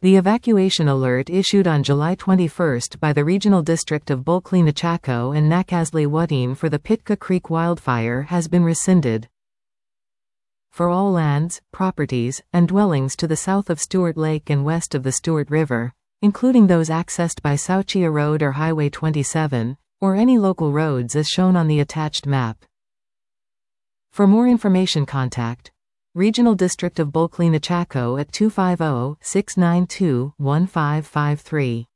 The evacuation alert issued on July 21 by the Regional District of Bulkley-Nechako and Nakasli-Wutin for the Pitka Creek wildfire has been rescinded. For all lands, properties, and dwellings to the south of Stuart Lake and west of the Stuart River, including those accessed by Sauchia Road or Highway 27, or any local roads as shown on the attached map. For more information, contact Regional District of Bulkley-Nechako at 250-692-1553.